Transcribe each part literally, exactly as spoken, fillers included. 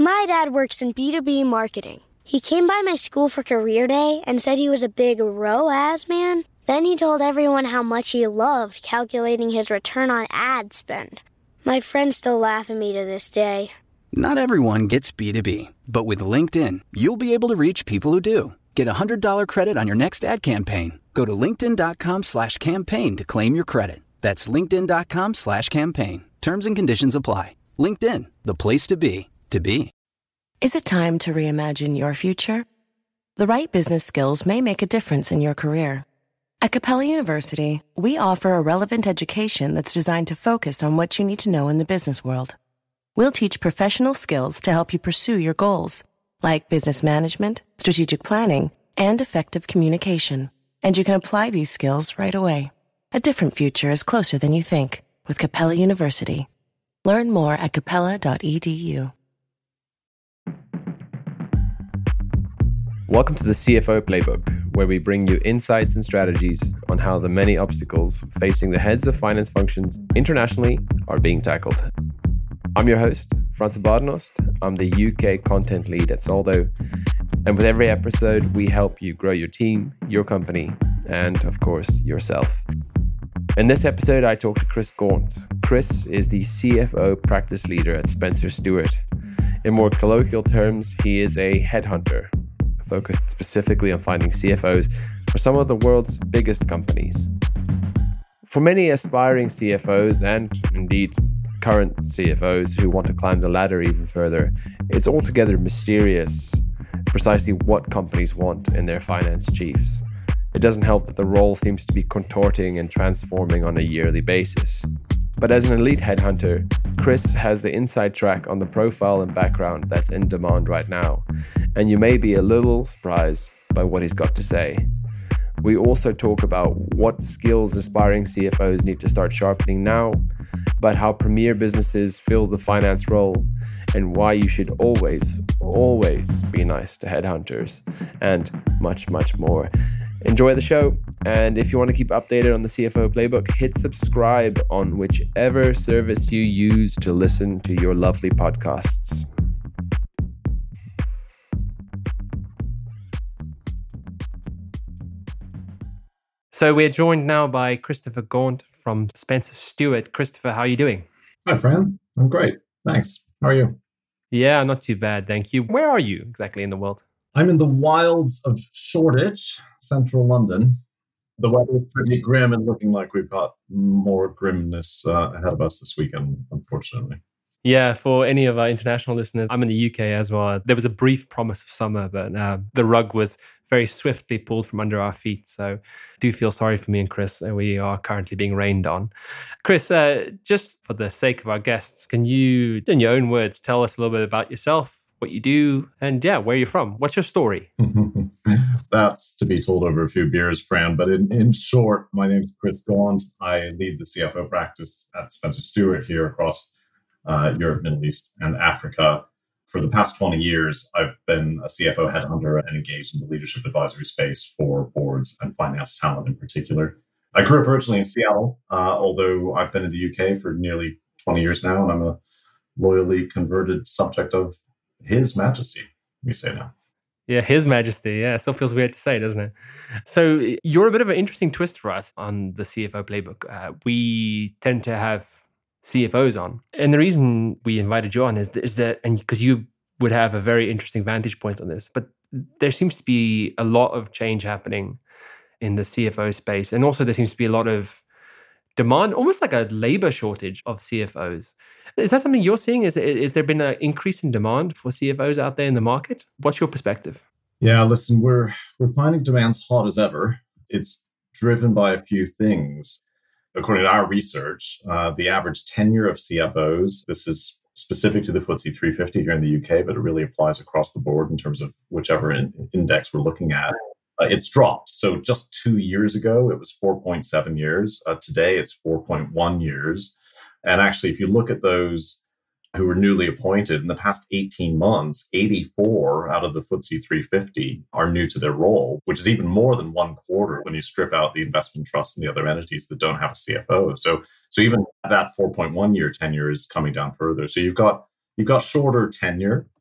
My dad works in B two B marketing. He came by my school for career day and said he was a big R O A S man. Then he told everyone how much he loved calculating his return on ad spend. My friends still laugh at me to this day. Not everyone gets B two B, but with LinkedIn, you'll be able to reach people who do. Get a one hundred dollars credit on your next ad campaign. Go to linkedin.com slash campaign to claim your credit. That's linkedin.com slash campaign. Terms and conditions apply. LinkedIn, the place to be, to be. Is it time to reimagine your future? The right business skills may make a difference in your career. At Capella University, we offer a relevant education that's designed to focus on what you need to know in the business world. We'll teach professional skills to help you pursue your goals, like business management, strategic planning, and effective communication. And you can apply these skills right away. A different future is closer than you think with Capella University. Learn more at capella dot e d u. Welcome to the C F O Playbook, where we bring you insights and strategies on how the many obstacles facing the heads of finance functions internationally are being tackled. I'm your host, Frans Badenost. I'm the U K content lead at Soldo. And with every episode, we help you grow your team, your company, and of course, yourself. In this episode, I talked to Chris Gaunt. Chris is the C F O practice leader at Spencer Stuart. In more colloquial terms, he is a headhunter, focused specifically on finding C F Os for some of the world's biggest companies. For many aspiring C F Os, and indeed current C F Os who want to climb the ladder even further, it's altogether mysterious precisely what companies want in their finance chiefs. It doesn't help that the role seems to be contorting and transforming on a yearly basis. But as an elite headhunter, Chris has the inside track on the profile and background that's in demand right now, and you may be a little surprised by what he's got to say. We also talk about what skills aspiring C F Os need to start sharpening now, about how premier businesses fill the finance role, and why you should always, always be nice to headhunters, and much, much more. Enjoy the show, and if you want to keep updated on the C F O Playbook, hit subscribe on whichever service you use to listen to your lovely podcasts. So we're joined now by Christopher Gaunt from Spencer Stuart. Christopher, how are you doing? Hi, Fran. I'm great. Thanks. How are you? Yeah, not too bad, thank you. Where are you exactly in the world? I'm in the wilds of Shoreditch, central London. The weather is pretty grim and looking like we've got more grimness uh, ahead of us this weekend, unfortunately. Yeah, for any of our international listeners, I'm in the U K as well. There was a brief promise of summer, but uh, the rug was very swiftly pulled from under our feet. So do feel sorry for me and Chris. And we are currently being rained on. Chris, uh, just for the sake of our guests, can you, in your own words, tell us a little bit about yourself, what you do, and yeah, where you're from? What's your story? That's to be told over a few beers, Fran. But in, in short, my name is Chris Gaunt. I lead the C F O practice at Spencer Stuart here across uh, Europe, Middle East, and Africa. For the past twenty years, I've been a C F O headhunter and engaged in the leadership advisory space for boards and finance talent in particular. I grew up originally in Seattle, uh, although I've been in the U K for nearly twenty years now, and I'm a loyally converted subject of His Majesty, we say now. Yeah, His Majesty. Yeah, it still feels weird to say, doesn't it? So you're a bit of an interesting twist for us on the C F O Playbook. Uh, we tend to have C F Os on. And the reason we invited you on is, is that, and because you would have a very interesting vantage point on this, but there seems to be a lot of change happening in the C F O space. And also there seems to be a lot of demand, almost like a labor shortage of C F Os. Is that something you're seeing? Is, is there been an increase in demand for C F Os out there in the market? What's your perspective? Yeah, listen, we're we're finding demand's hot as ever. It's driven by a few things. According to our research, uh, the average tenure of C F Os, this is specific to the F T S E three fifty here in the U K, but it really applies across the board in terms of whichever in, index we're looking at. Uh, it's dropped. So just two years ago, it was four point seven years. Uh, today, it's four point one years. And actually, if you look at those who were newly appointed in the past eighteen months, eighty-four out of the F T S E three fifty are new to their role, which is even more than one quarter when you strip out the investment trusts and the other entities that don't have a C F O. So, so even that four point one year tenure is coming down further. So you've got you've got shorter tenure.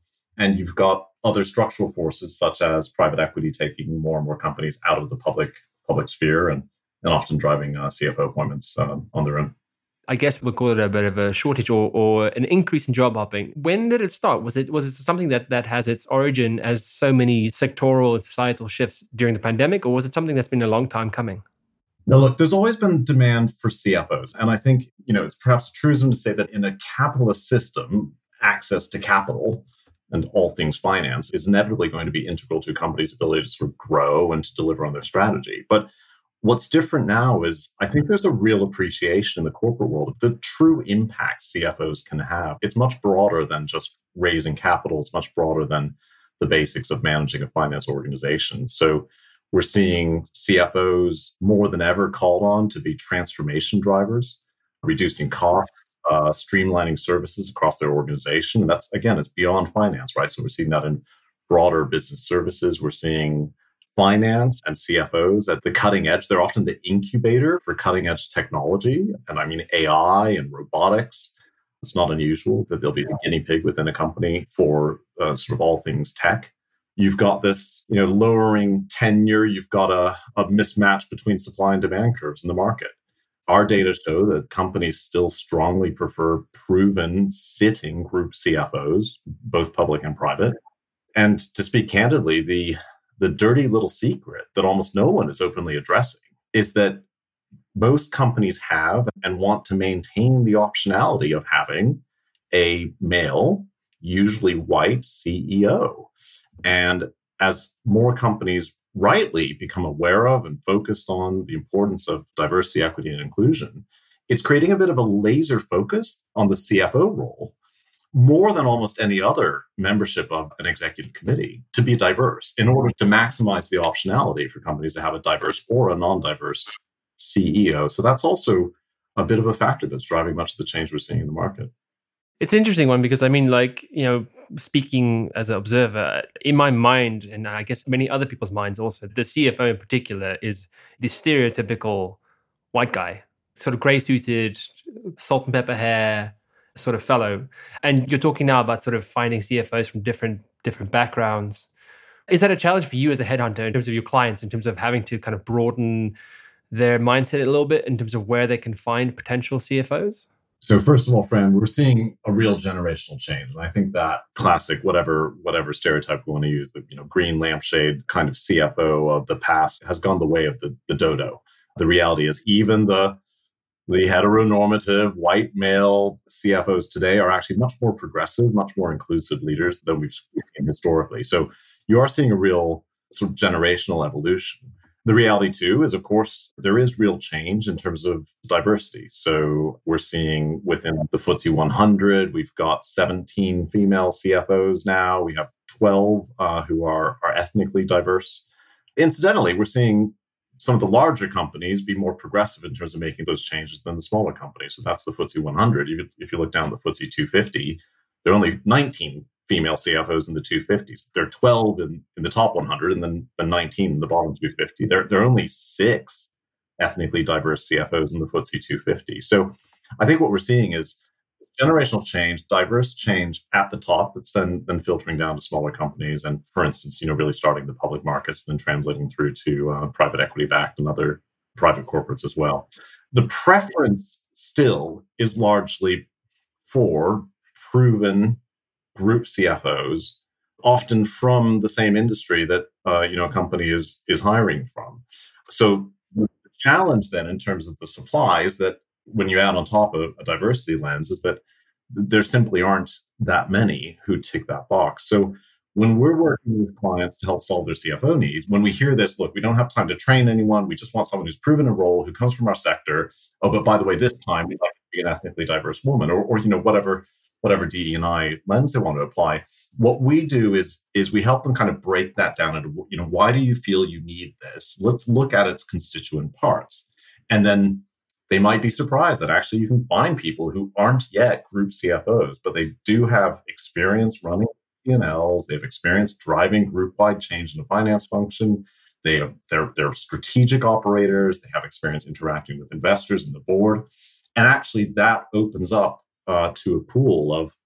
And you've got other structural forces such as private equity taking more and more companies out of the public public sphere and, and often driving uh, C F O appointments um, on their own. I guess we'll call it a bit of a shortage or, or an increase in job hopping. When did it start? Was it was it something that, that has its origin as so many sectoral and societal shifts during the pandemic, or was it something that's been a long time coming? No, look, there's always been demand for C F Os. And I think, you know, it's perhaps a truism to say that in a capitalist system, access to capital and all things finance is inevitably going to be integral to a company's ability to sort of grow and to deliver on their strategy. But what's different now is I think there's a real appreciation in the corporate world of the true impact C F Os can have. It's much broader than just raising capital. It's much broader than the basics of managing a finance organization. So we're seeing C F Os more than ever called on to be transformation drivers, reducing costs, uh, streamlining services across their organization. And that's, again, it's beyond finance, right? So we're seeing that in broader business services. We're seeing finance and C F Os at the cutting edge. They're often the incubator for cutting edge technology. And I mean, A I and robotics. It's not unusual that they'll be the guinea pig within a company for uh, sort of all things tech. You've got this, you know, lowering tenure. You've got a, a mismatch between supply and demand curves in the market. Our data show that companies still strongly prefer proven sitting group C F Os, both public and private. And to speak candidly, the the dirty little secret that almost no one is openly addressing is that most companies have and want to maintain the optionality of having a male, usually white C E O. And as more companies rightly become aware of and focused on the importance of diversity, equity, and inclusion, it's creating a bit of a laser focus on the C F O role, more than almost any other membership of an executive committee, to be diverse in order to maximize the optionality for companies to have a diverse or a non-diverse C E O. So that's also a bit of a factor that's driving much of the change we're seeing in the market. It's an interesting one because, I mean, like, you know, speaking as an observer, in my mind, and I guess many other people's minds also, the C F O in particular is the stereotypical white guy, sort of grey-suited, salt and pepper hair sort of fellow. And you're talking now about sort of finding C F Os from different different backgrounds. Is that a challenge for you as a headhunter in terms of your clients, in terms of having to kind of broaden their mindset a little bit in terms of where they can find potential C F Os? So first of all, Fran, we're seeing a real generational change. And I think that classic, whatever whatever stereotype we want to use, the you know green lampshade kind of C F O of the past has gone the way of the, the dodo. The reality is even the, the heteronormative white male C F Os today are actually much more progressive, much more inclusive leaders than we've seen historically. So you are seeing a real sort of generational evolution. The reality, too, is, of course, there is real change in terms of diversity. So we're seeing within the F T S E one hundred, we've got seventeen female C F Os now. We have twelve uh, who are, are ethnically diverse. Incidentally, we're seeing some of the larger companies be more progressive in terms of making those changes than the smaller companies. So that's the F T S E one hundred. Even if you look down the F T S E two fifty, there are only nineteen female C F Os in the two fifties. There are twelve in, in the top one hundred and then the nineteen in the bottom two fifty. There, there are only six ethnically diverse C F Os in the F T S E two fifty. So I think what we're seeing is generational change, diverse change at the top that's then, then filtering down to smaller companies. And for instance, you know, really starting the public markets, then translating through to uh, private equity backed and other private corporates as well. The preference still is largely for proven group C F Os, often from the same industry that uh, you know a company is is hiring from. So the challenge then in terms of the supply is that when you add on top of a diversity lens is that there simply aren't that many who tick that box. So when we're working with clients to help solve their C F O needs, when we hear this, look, we don't have time to train anyone. We just want someone who's proven a role, who comes from our sector. Oh, but by the way, this time we'd like to be an ethnically diverse woman, or, or you know, whatever. whatever D E and I lens they want to apply. What we do is, is we help them kind of break that down into, you know, why do you feel you need this? Let's look at its constituent parts. And then they might be surprised that actually you can find people who aren't yet group C F Os, but they do have experience running P and Ls. They have experience driving group-wide change in the finance function. They have, they're, they're strategic operators. They have experience interacting with investors and the board. And actually that opens up Uh, to a pool of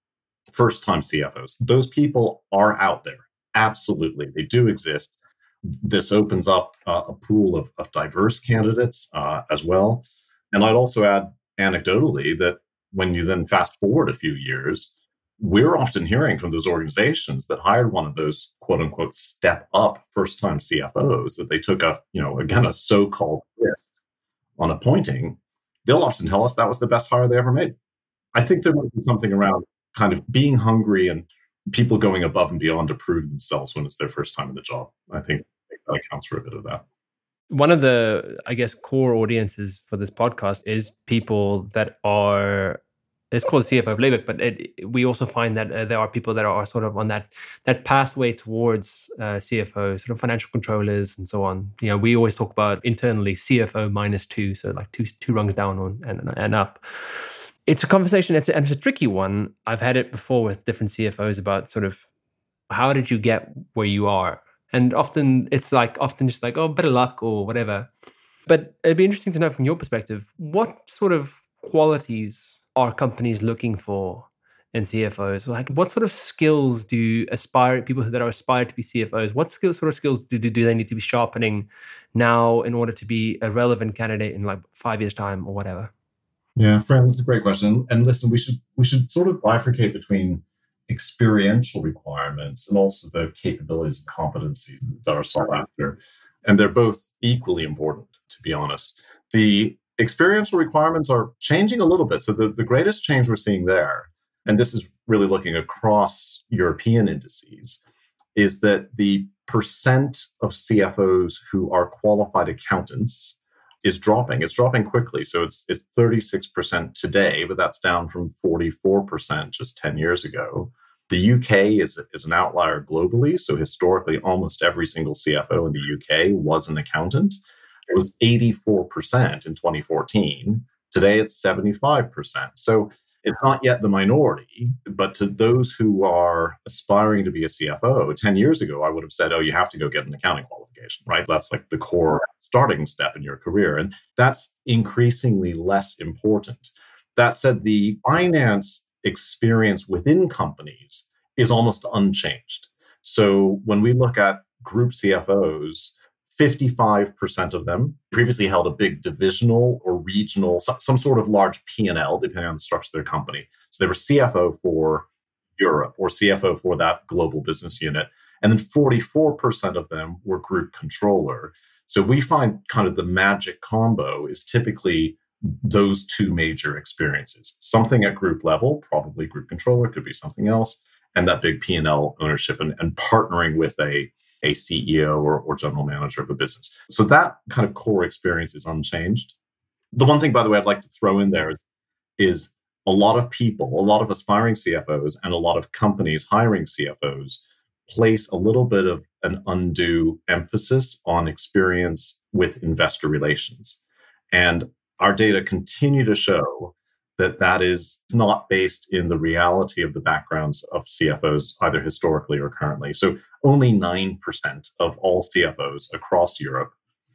first-time C F Os. Those people are out there. Absolutely. They do exist. This opens up uh, a pool of, of diverse candidates uh, as well. And I'd also add anecdotally that when you then fast forward a few years, we're often hearing from those organizations that hired one of those quote unquote step up first time C F Os that they took a, you know, again, a so-called risk on appointing. They'll often tell us that was the best hire they ever made. I think there might be something around kind of being hungry and people going above and beyond to prove themselves when it's their first time in the job. I think that accounts for a bit of that. One of the, I guess, core audiences for this podcast is people that are, it's called C F O playbook, but it, we also find that uh, there are people that are sort of on that that pathway towards uh, C F O, sort of financial controllers and so on. You know, we always talk about internally C F O minus two, so like two two rungs down on and, and up. It's a conversation, it's a, and it's a tricky one. I've had it before with different C F Os about sort of how did you get where you are? And often it's like, often just like, oh, better luck or whatever. But it'd be interesting to know from your perspective, what sort of qualities are companies looking for in C F Os? Like, what sort of skills do aspire people that are aspired to be C F Os? What skills, sort of skills do, do, do they need to be sharpening now in order to be a relevant candidate in like five years' time or whatever? Yeah, Fran, that's a great question. And listen, we should we should sort of bifurcate between experiential requirements and also the capabilities and competencies that are sought after. And they're both equally important, to be honest. The experiential requirements are changing a little bit. So the, the greatest change we're seeing there, and this is really looking across European indices, is that the percent of C F Os who are qualified accountants is dropping. It's dropping quickly. So it's it's thirty-six percent today, but that's down from forty-four percent just ten years ago. The U K is, is an outlier globally. So historically, almost every single C F O in the U K was an accountant. It was eighty-four percent in twenty fourteen. Today, it's seventy-five percent. So it's not yet the minority, but to those who are aspiring to be a C F O, ten years ago, I would have said, oh, you have to go get an accounting qualification, right? That's like the core starting step in your career. And that's increasingly less important. That said, the finance experience within companies is almost unchanged. So when we look at group C F Os, fifty-five percent of them previously held a big divisional or regional, some sort of large P and L, depending on the structure of their company. So they were C F O for Europe or C F O for that global business unit. And then forty-four percent of them were group controller. So we find kind of the magic combo is typically those two major experiences. Something at group level, probably group controller, could be something else, and that big P and L ownership and, and partnering with a a C E O or, or general manager of a business. So that kind of core experience is unchanged. The one thing, by the way, I'd like to throw in there is, is a lot of people, a lot of aspiring C F Os and a lot of companies hiring C F Os place a little bit of an undue emphasis on experience with investor relations. And our data continue to show that that is not based in the reality of the backgrounds of C F Os, either historically or currently. So only nine percent of all C F Os across Europe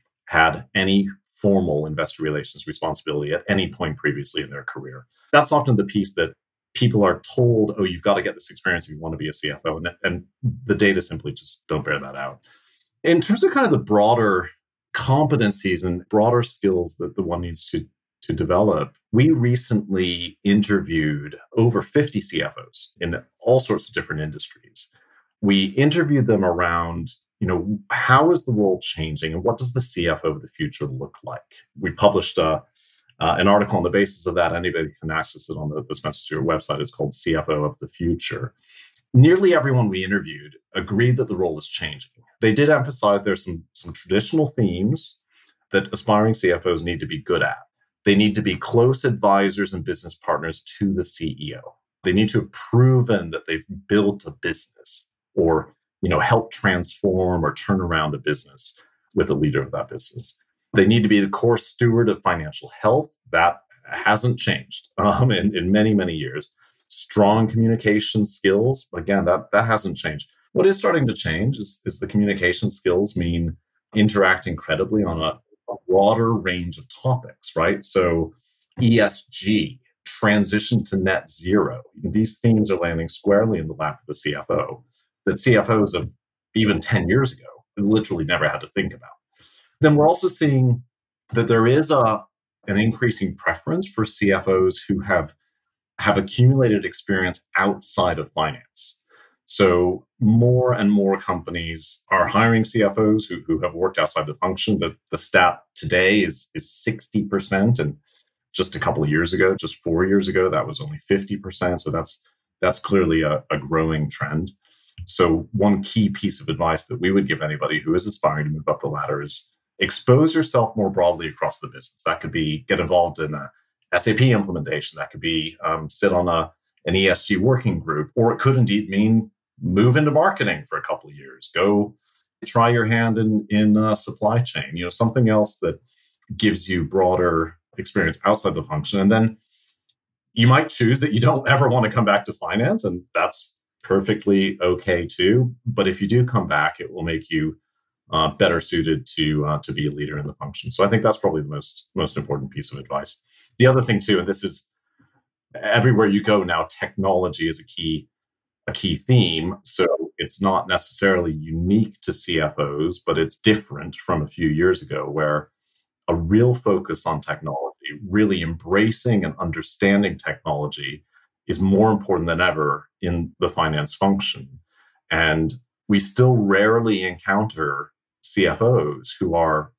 had any formal investor relations responsibility at any point previously in their career. That's often the piece that people are told, oh, you've got to get this experience if you want to be a C F O. And, and the data simply just don't bear that out. In terms of kind of the broader competencies and broader skills that the one needs to to develop, we recently interviewed over fifty C F Os in all sorts of different industries. We interviewed them around, you know, how is the role changing and what does the C F O of the future look like? We published uh, uh, an article on the basis of that. Anybody can access it on the, the Spencer Stuart website. It's called C F O of the Future. Nearly everyone we interviewed agreed that the role is changing. They did emphasize there's some, some traditional themes that aspiring C F Os need to be good at. They need to be close advisors and business partners to the C E O. They need to have proven that they've built a business or, you know, helped transform or turn around a business with a leader of that business. They need to be the core steward of financial health. That hasn't changed um, in, in many, many years. Strong communication skills. Again, that, that hasn't changed. What is starting to change is, is the communication skills mean interacting credibly on a, a broader range of topics, right? So E S G, transition to net zero. These themes are landing squarely in the lap of the C F O that C F Os of even ten years ago literally never had to think about. Then we're also seeing that there is a an increasing preference for C F Os who have have accumulated experience outside of finance. So more and more companies are hiring C F Os who, who have worked outside the function. The, the stat today is, is sixty percent. And just a couple of years ago, just four years ago, that was only fifty percent. So that's that's clearly a, a growing trend. So one key piece of advice that we would give anybody who is aspiring to move up the ladder is expose yourself more broadly across the business. That could be get involved in a S A P implementation. That could be um, sit on a an E S G working group, or it could indeed mean move into marketing for a couple of years. Go try your hand in in uh, supply chain. You know, something else that gives you broader experience outside the function. And then you might choose that you don't ever want to come back to finance, and that's perfectly okay too. But if you do come back, it will make you uh, better suited to uh, to be a leader in the function. So I think that's probably the most most important piece of advice. The other thing too, and this is everywhere you go now, technology is a key a key theme. So it's not necessarily unique to C F Os, but it's different from a few years ago, where a real focus on technology, really embracing and understanding technology, is more important than ever in the finance function. And we still rarely encounter C F Os who are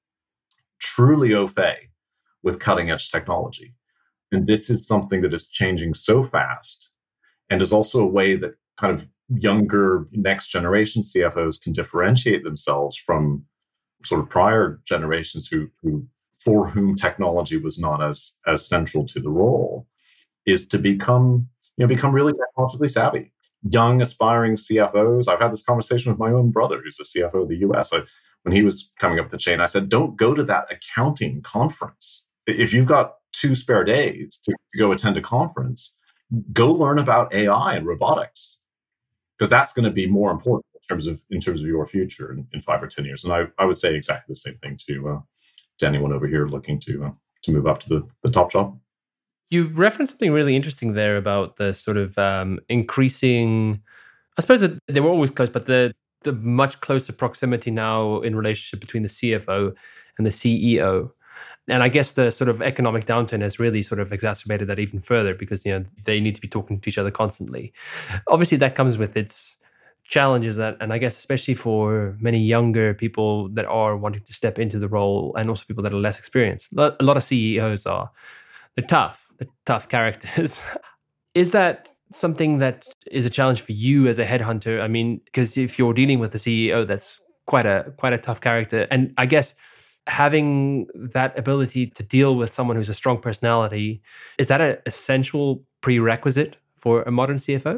truly au fait with cutting edge technology. And this is something that is changing so fast, and is also a way that kind of younger next generation C F Os can differentiate themselves from sort of prior generations who, who for whom technology was not as as central to the role, is to become you know become really technologically savvy. Young aspiring C F Os. I've had this conversation with my own brother, who's the C F O of the U S. I, when he was coming up the chain, I said, "Don't go to that accounting conference. If you've got two spare days to, to go attend a conference, go learn about A I and robotics, because that's going to be more important in terms of in terms of your future in, in five or ten years." And I, I would say exactly the same thing to uh, to anyone over here looking to uh, to move up to the, the top job. You referenced something really interesting there about the sort of um, increasing, I suppose that they were always close, but the the much closer proximity now in relationship between the C F O and the C E O. And I guess the sort of economic downturn has really sort of exacerbated that even further, because, you know, they need to be talking to each other constantly. Obviously, that comes with its challenges, that, and I guess especially for many younger people that are wanting to step into the role, and also people that are less experienced. A lot of C E Os are, they're tough, they're tough characters. Is that something that is a challenge for you as a headhunter? I mean, because if you're dealing with a C E O, that's quite a quite a tough character. And I guess having that ability to deal with someone who's a strong personality, is that an essential prerequisite for a modern C F O?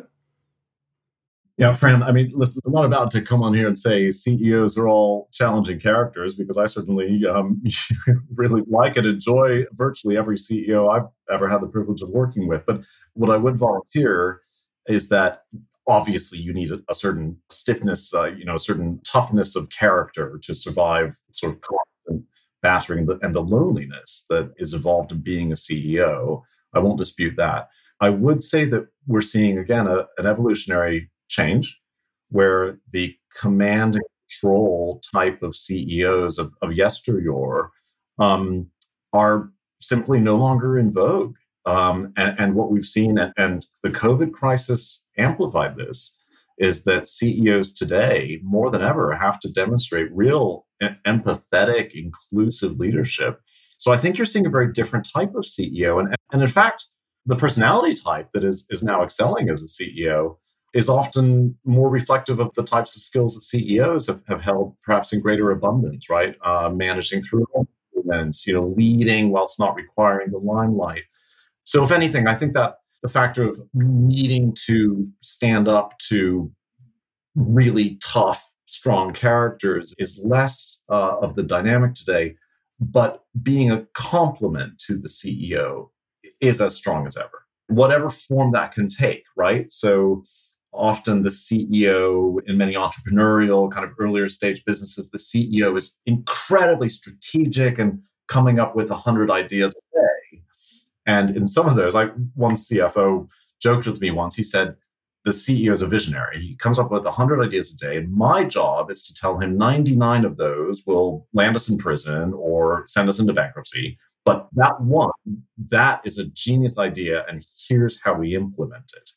Yeah, Fran, I mean, listen, I'm not about to come on here and say C E Os are all challenging characters, because I certainly um, really like and enjoy virtually every C E O I've ever had the privilege of working with. But what I would volunteer is that obviously you need a, a certain stiffness, uh, you know, a certain toughness of character to survive sort of constant battering and the, and the loneliness that is involved in being a C E O. I won't dispute that. I would say that we're seeing, again, a, an evolutionary change where the command and control type of C E Os of, of yesteryear um, are simply no longer in vogue. Um, and, and what we've seen, and, and the COVID crisis amplified this, is that C E Os today, more than ever, have to demonstrate real e- empathetic, inclusive leadership. So I think you're seeing a very different type of C E O. And, and in fact, the personality type that is, is now excelling as a C E O is often more reflective of the types of skills that C E Os have, have held perhaps in greater abundance, right? Uh, managing through events, you know, leading whilst not requiring the limelight. So if anything, I think that the factor of needing to stand up to really tough, strong characters is less uh, of the dynamic today, but being a complement to the C E O is as strong as ever, whatever form that can take, right? So often the C E O in many entrepreneurial kind of earlier stage businesses, the C E O is incredibly strategic and coming up with a hundred ideas a day. And in some of those, like one C F O joked with me once, he said, the C E O is a visionary. He comes up with one hundred ideas a day. And my job is to tell him ninety-nine of those will land us in prison or send us into bankruptcy. But that one, that is a genius idea. And here's how we implement it.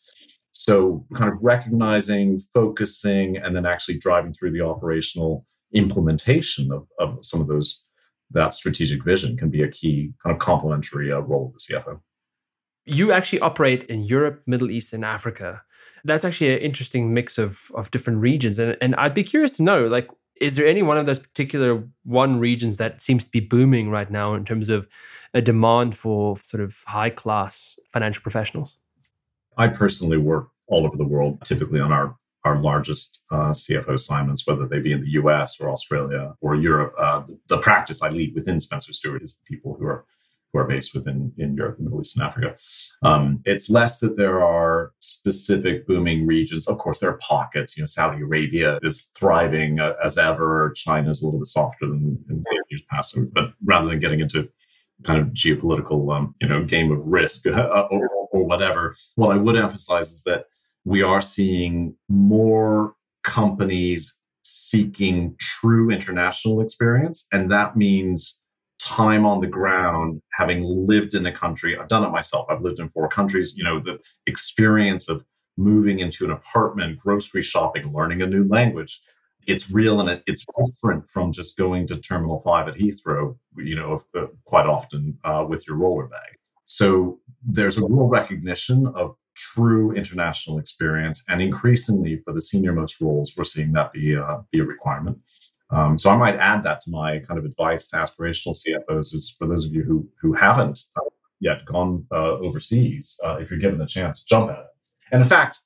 So kind of recognizing, focusing, and then actually driving through the operational implementation of, of some of those, that strategic vision can be a key kind of complementary uh, role of the C F O. You actually operate in Europe, Middle East, and Africa. That's actually an interesting mix of, of different regions. And, and I'd be curious to know, like, is there any one of those particular one regions that seems to be booming right now in terms of a demand for sort of high-class financial professionals? I personally work all over the world, typically on our, our largest uh, C F O assignments, whether they be in the U S or Australia or Europe. Uh, the, the practice I lead within Spencer Stuart is the people who are who are based within in Europe, the Middle East, and Africa. Um, it's less that there are specific booming regions. Of course, there are pockets. You know, Saudi Arabia is thriving uh, as ever. China is a little bit softer than in years past. But rather than getting into kind of geopolitical, um, you know, game of risk uh, or, or whatever, what I would emphasize is that we are seeing more companies seeking true international experience, and that means time on the ground, having lived in a country. I've done it myself. I've lived in four countries. You know, the experience of moving into an apartment, grocery shopping, learning a new language. It's real, and it, it's different from just going to Terminal five at Heathrow, you know, uh, quite often uh, with your roller bag. So there's a real recognition of true international experience. And increasingly for the senior most roles, we're seeing that be, uh, be a requirement. Um, so I might add that to my kind of advice to aspirational C F Os is for those of you who who haven't uh, yet gone uh, overseas, uh, if you're given the chance, jump at it. And in fact,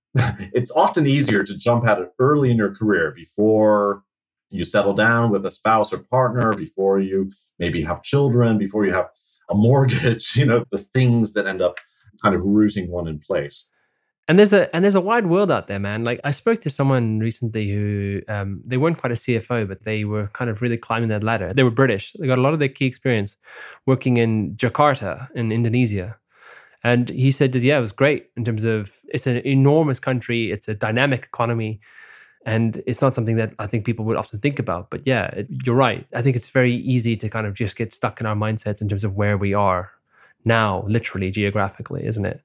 it's often easier to jump at it early in your career before you settle down with a spouse or partner, before you maybe have children, before you have a mortgage, you know, the things that end up kind of rooting one in place. And there's a and there's a wide world out there, man. Like I spoke to someone recently who um, they weren't quite a C F O, but they were kind of really climbing that ladder. They were British. They got a lot of their key experience working in Jakarta in Indonesia. And he said that, yeah, it was great in terms of it's an enormous country. It's a dynamic economy. And it's not something that I think people would often think about. But yeah, it, you're right. I think it's very easy to kind of just get stuck in our mindsets in terms of where we are now, literally, geographically, isn't it?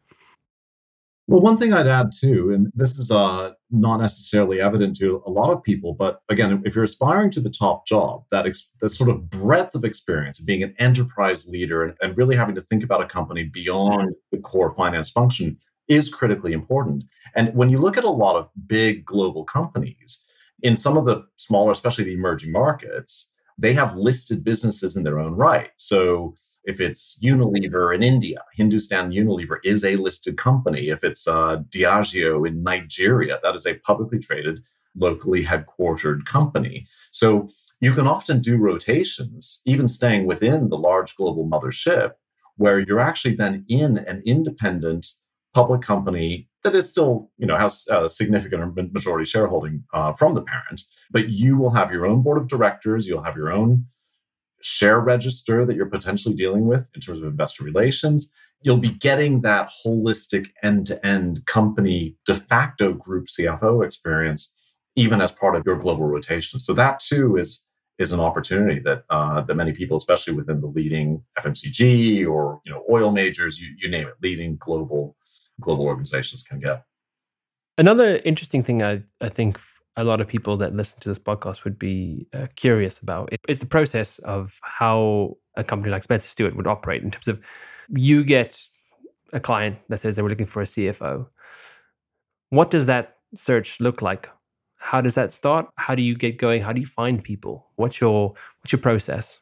Well, one thing I'd add too, and this is uh, not necessarily evident to a lot of people, but again, if you're aspiring to the top job, that ex- that sort of breadth of experience of being an enterprise leader and, and really having to think about a company beyond the core finance function is critically important. And when you look at a lot of big global companies, in some of the smaller, especially the emerging markets, they have listed businesses in their own right. So if it's Unilever in India, Hindustan Unilever is a listed company. If it's uh, Diageo in Nigeria, that is a publicly traded, locally headquartered company. So you can often do rotations, even staying within the large global mothership, where you're actually then in an independent public company that is still, you know, has a significant majority shareholding uh, from the parent, but you will have your own board of directors, you'll have your own share register that you're potentially dealing with in terms of investor relations. You'll be getting that holistic end-to-end company de facto group C F O experience, even as part of your global rotation. So that too is, is an opportunity that uh, that many people, especially within the leading F M C G or you know oil majors, you, you name it, leading global global organizations can get. Another interesting thing I, I think a lot of people that listen to this podcast would be uh, curious about is the process of how a company like Spencer Stuart would operate in terms of you get a client that says they were looking for a C F O. What does that search look like? How does that start? How do you get going? How do you find people? What's your what's your process?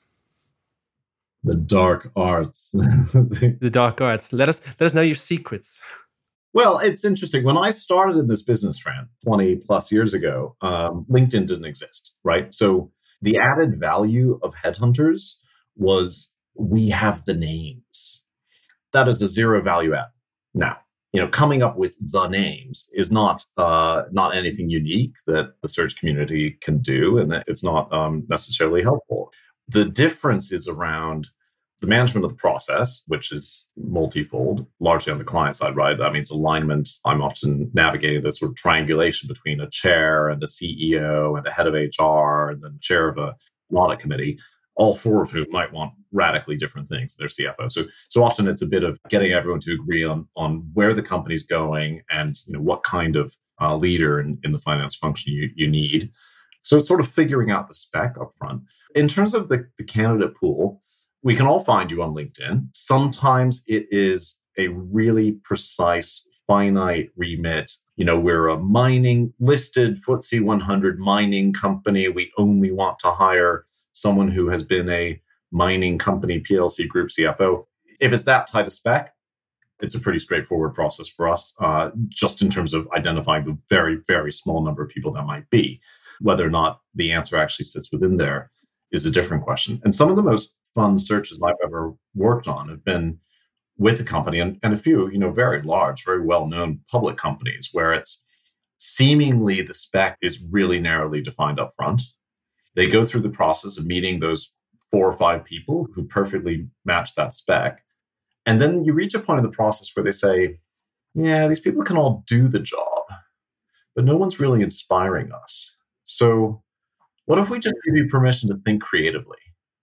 The dark arts. The dark arts. Let us let us know your secrets. Well, it's interesting. When I started in this business, Fran, twenty plus years ago, um, LinkedIn didn't exist, right? So the added value of headhunters was we have the names. That is a zero value add. Now, you know, coming up with the names is not uh, not anything unique that the search community can do, and it's not um, necessarily helpful. The difference is around the management of the process, which is multifold, largely on the client side, right? That means alignment. I'm often navigating the sort of triangulation between a chair and a C E O and a head of H R and then chair of a audit committee, all four of whom might want radically different things, their C F O. So, so often it's a bit of getting everyone to agree on, on where the company's going and, you know, what kind of uh, leader in, in the finance function you, you need. So it's sort of figuring out the spec up front. In terms of the, the candidate pool, we can all find you on LinkedIn. Sometimes it is a really precise, finite remit. You know, we're a mining listed F T S E one hundred mining company. We only want to hire someone who has been a mining company P L C group C F O. If it's that type of spec, it's a pretty straightforward process for us, uh, just in terms of identifying the very, very small number of people that might be. Whether or not the answer actually sits within there is a different question. And some of the most fun searches I've ever worked on have been with a company and, and a few, you know, very large, very well-known public companies where it's seemingly the spec is really narrowly defined up front. They go through the process of meeting those four or five people who perfectly match that spec. And then you reach a point in the process where they say, yeah, these people can all do the job, but no one's really inspiring us. So what if we just give you permission to think creatively?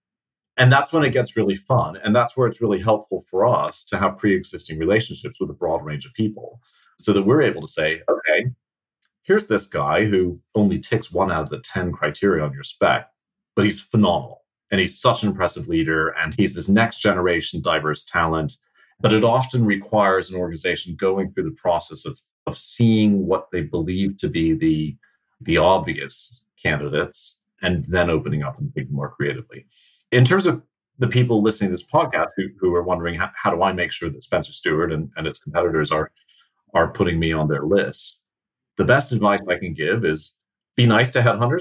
And that's when it gets really fun. And that's where it's really helpful for us to have pre-existing relationships with a broad range of people so that we're able to say, okay, here's this guy who only ticks one out of the ten criteria on your spec, but he's phenomenal. And he's such an impressive leader. And he's this next generation diverse talent. But it often requires an organization going through the process of, of seeing what they believe to be the, the obvious candidates and then opening up and thinking more creatively. In terms of the people listening to this podcast who, who are wondering, how, how do I make sure that Spencer Stuart and, and its competitors are, are putting me on their list? The best advice I can give is be nice to headhunters.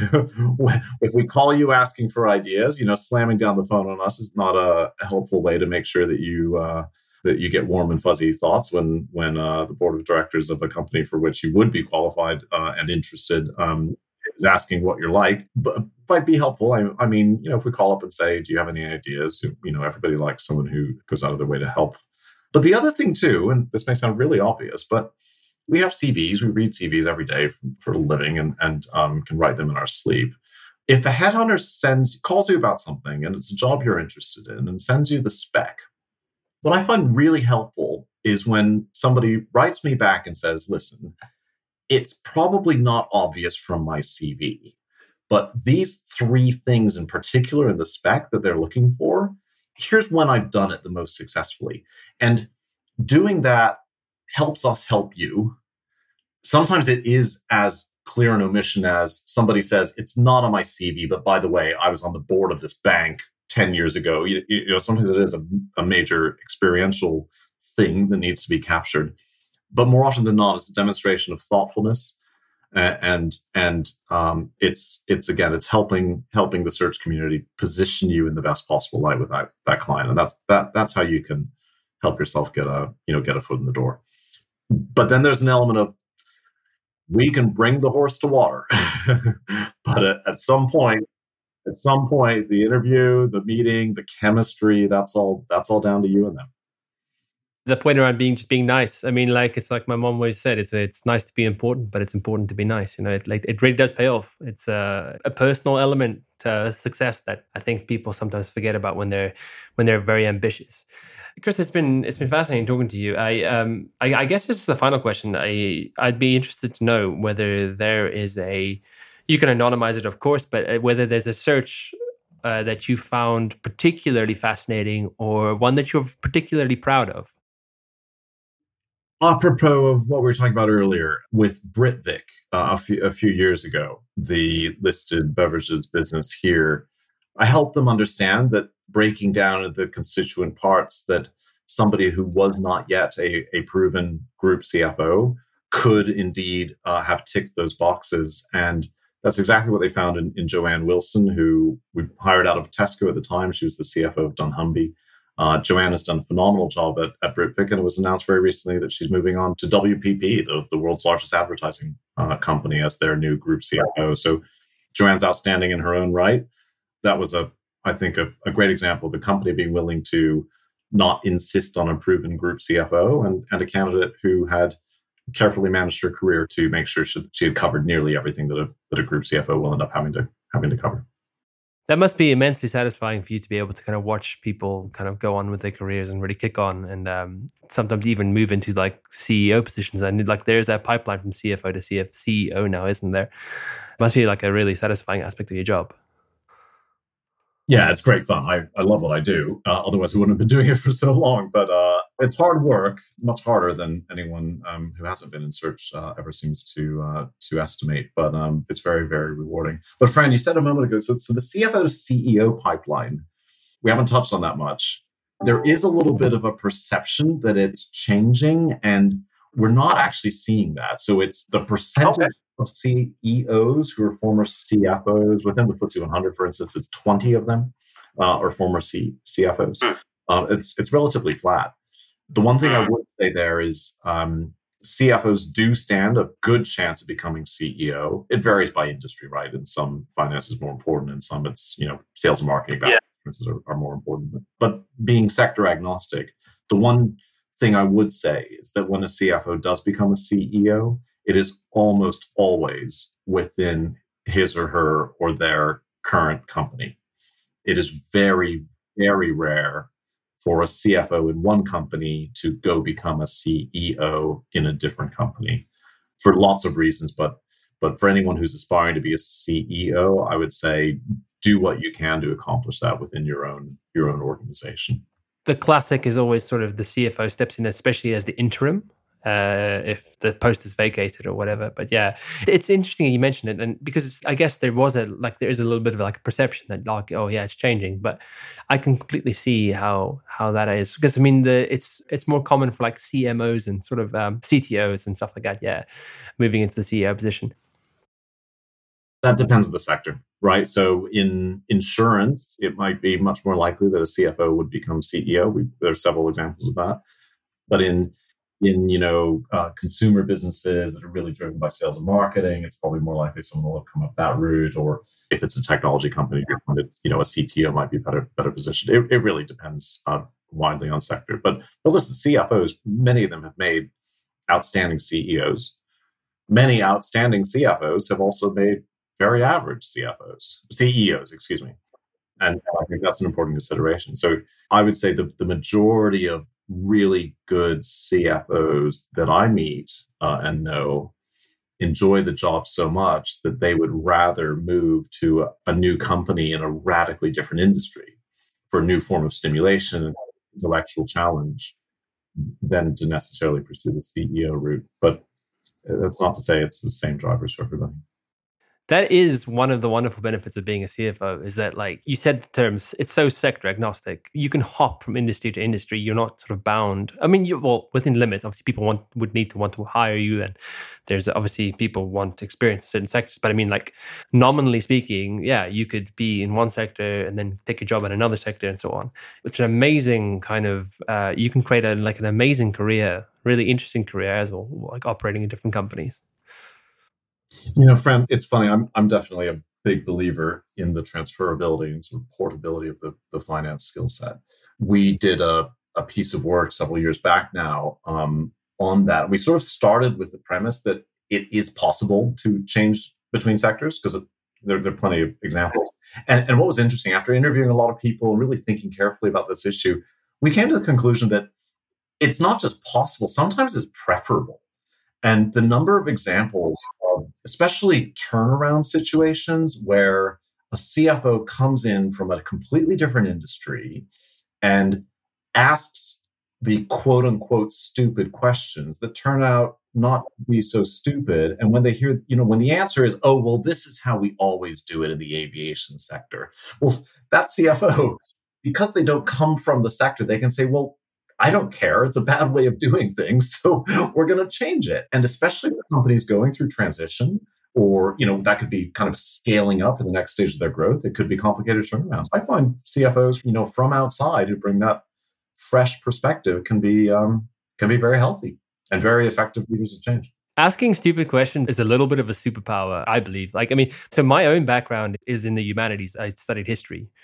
If we call you asking for ideas, you know, slamming down the phone on us is not a helpful way to make sure that you uh, that you get warm and fuzzy thoughts when when uh, the board of directors of a company for which you would be qualified uh, and interested um, is asking what you're like. But might be helpful. I, I mean, you know, if we call up and say, "Do you have any ideas?" You know, everybody likes someone who goes out of their way to help. But the other thing too, and this may sound really obvious, but we have C Vs. We read C Vs every day for, for a living and, and um, can write them in our sleep. If a headhunter sends, calls you about something and it's a job you're interested in and sends you the spec, what I find really helpful is when somebody writes me back and says, listen, it's probably not obvious from my C V, but these three things in particular in the spec that they're looking for, here's when I've done it the most successfully. And doing that helps us help you. Sometimes it is as clear an omission as somebody says, it's not on my C V, but by the way, I was on the board of this bank ten years ago. You, you know, sometimes it is a, a major experiential thing that needs to be captured. But more often than not, it's a demonstration of thoughtfulness. Uh, and and um, it's it's again, it's helping helping the search community position you in the best possible light with that, that client. And that's that that's how you can help yourself get a, you know, get a foot in the door. But then there's an element of we can bring the horse to water. But at, at some point, at some point, the interview, the meeting, the chemistry, that's all that's all down to you and them. The point around being just being nice. I mean, like it's like my mom always said, it's it's nice to be important, but it's important to be nice. You know, it like it really does pay off. It's a, a personal element to success that I think people sometimes forget about when they're when they're very ambitious. Chris, it's been it's been fascinating talking to you. I um I, I guess this is the final question. I I'd be interested to know whether there is a, you can anonymize it, of course, but whether there's a search uh, that you found particularly fascinating or one that you're particularly proud of. Apropos of what we were talking about earlier with Britvic uh, a few a few years ago, the listed beverages business here, I helped them understand that breaking down the constituent parts that somebody who was not yet a, a proven group C F O could indeed uh, have ticked those boxes. And that's exactly what they found in, in Joanne Wilson, who we hired out of Tesco at the time. She was the C F O of dunnhumby. Uh, Joanne has done a phenomenal job at, at Britvic, and it was announced very recently that she's moving on to W P P, the, the world's largest advertising uh, company, as their new group C F O. So Joanne's outstanding in her own right. That was a I think, a, a great example of the company being willing to not insist on a proven group C F O, and, and a candidate who had carefully managed her career to make sure she, she had covered nearly everything that a, that a group C F O will end up having to having to cover. That must be immensely satisfying for you to be able to kind of watch people kind of go on with their careers and really kick on, and um, sometimes even move into like C E O positions. And like there's that pipeline from C F O to C E O now, isn't there? It must be like a really satisfying aspect of your job. Yeah, it's great fun. I, I love what I do. Uh, otherwise, I wouldn't have been doing it for so long. But uh, it's hard work, much harder than anyone um, who hasn't been in search uh, ever seems to uh, to estimate. But um, it's very, very rewarding. But Fran, you said a moment ago, so, so the C F O to C E O pipeline, we haven't touched on that much. There is a little bit of a perception that it's changing, and we're not actually seeing that. So it's the percentage okay. of C E Os who are former C F Os within the F T S E one hundred, for instance, it's twenty of them uh, are former C- CFOs. Mm. Uh, it's it's relatively flat. The one thing mm. I would say there is um, C F Os do stand a good chance of becoming C E O. It varies by industry, right? In some, finance is more important, and some it's, you know, sales and marketing yeah. are, are more important. But being sector agnostic, the one thing I would say is that when a C F O does become a C E O, it is almost always within his or her or their current company. It is very, very rare for a C F O in one company to go become a C E O in a different company for lots of reasons. But but for anyone who's aspiring to be a C E O, I would say do what you can to accomplish that within your own your own organization. The classic is always sort of the C F O steps in, especially as the interim, uh, if the post is vacated or whatever. But yeah, it's interesting you mentioned it, and because I guess there was a like there is a little bit of like a perception that like, oh yeah, it's changing. But I can completely see how how that is, because I mean the it's it's more common for like C M Os and sort of um, C T Os and stuff like that. Yeah, moving into the C E O position. That depends on the sector, right? So in insurance, it might be much more likely that a C F O would become C E O. We, there are several examples of that. But in, in you know, uh, consumer businesses that are really driven by sales and marketing, it's probably more likely someone will have come up that route. Or if it's a technology company, you know, a C T O might be better better positioned. It, it really depends uh, widely on sector. But, but listen, C F Os, many of them have made outstanding C E Os. Many outstanding C F Os have also made very average C F Os, C E Os, excuse me. And I think that's an important consideration. So I would say the, the majority of really good C F Os that I meet uh, and know enjoy the job so much that they would rather move to a, a new company in a radically different industry for a new form of stimulation and intellectual challenge than to necessarily pursue the C E O route. But that's not to say it's the same drivers for everybody. That is one of the wonderful benefits of being a C F O, is that, like you said, the terms, it's so sector agnostic. You can hop from industry to industry. You're not sort of bound. I mean, you well, within limits, obviously people want would need to want to hire you, and there's obviously people want experience in certain sectors. But I mean, like nominally speaking, yeah, you could be in one sector and then take a job in another sector and so on. It's an amazing kind of, uh, you can create a like an amazing career, really interesting career as well, like operating in different companies. You know, Fran, it's funny. I'm I'm definitely a big believer in the transferability and sort of portability of the, the finance skill set. We did a, a piece of work several years back now um, on that. We sort of started with the premise that it is possible to change between sectors, because there, there are plenty of examples. And, and what was interesting, after interviewing a lot of people and really thinking carefully about this issue, we came to the conclusion that it's not just possible, sometimes it's preferable. And the number of examples of especially turnaround situations where a C F O comes in from a completely different industry and asks the quote unquote stupid questions that turn out not to be so stupid. And when they hear, you know, when the answer is, oh, well, this is how we always do it in the aviation sector. Well, that C F O, because they don't come from the sector, they can say, well, I don't care. It's a bad way of doing things. So we're going to change it. And especially for companies going through transition, or, you know, that could be kind of scaling up in the next stage of their growth. It could be complicated turnarounds. I find C F Os, you know, from outside who bring that fresh perspective can be um, can be very healthy and very effective leaders of change. Asking stupid questions is a little bit of a superpower, I believe. Like, I mean, so my own background is in the humanities. I studied history.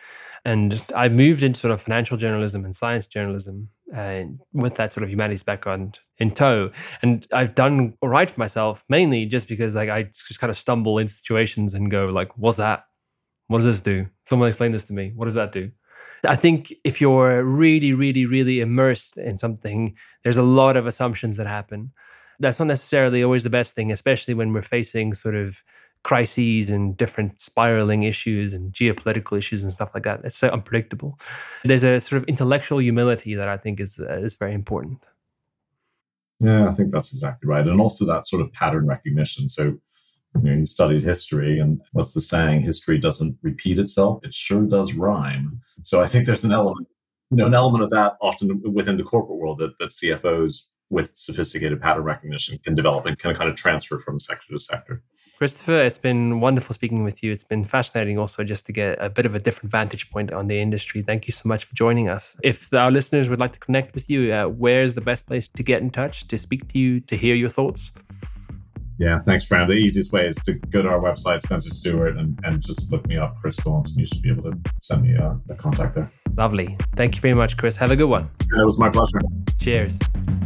And I moved into sort of financial journalism and science journalism, and with that sort of humanities background in tow. And I've done all right for myself, mainly just because like I just kind of stumble in situations and go like, what's that? What does this do? Someone explain this to me. What does that do? I think if you're really, really, really immersed in something, there's a lot of assumptions that happen. That's not necessarily always the best thing, especially when we're facing sort of crises and different spiraling issues and geopolitical issues and stuff like that. It's so unpredictable. There's a sort of intellectual humility that I think is uh, is very important. Yeah, I think that's exactly right. And also that sort of pattern recognition. So, you know, you studied history, and what's the saying? History doesn't repeat itself. It sure does rhyme. So I think there's an element, you know, an element of that often within the corporate world that, that C F Os with sophisticated pattern recognition can develop and can kind of transfer from sector to sector. Christopher, it's been wonderful speaking with you. It's been fascinating also just to get a bit of a different vantage point on the industry. Thank you so much for joining us. If our listeners would like to connect with you, uh, where's the best place to get in touch, to speak to you, to hear your thoughts? Yeah, thanks, Fran. The easiest way is to go to our website, Spencer Stuart, and, and just look me up, Chris Gaunce, and you should be able to send me a, a contact there. Lovely. Thank you very much, Chris. Have a good one. It was my pleasure. Cheers.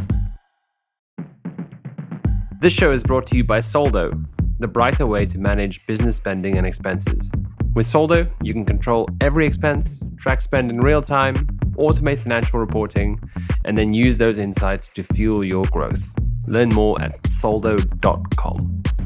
This show is brought to you by Soldo, the brighter way to manage business spending and expenses. With Soldo, you can control every expense, track spend in real time, automate financial reporting, and then use those insights to fuel your growth. Learn more at soldo dot com.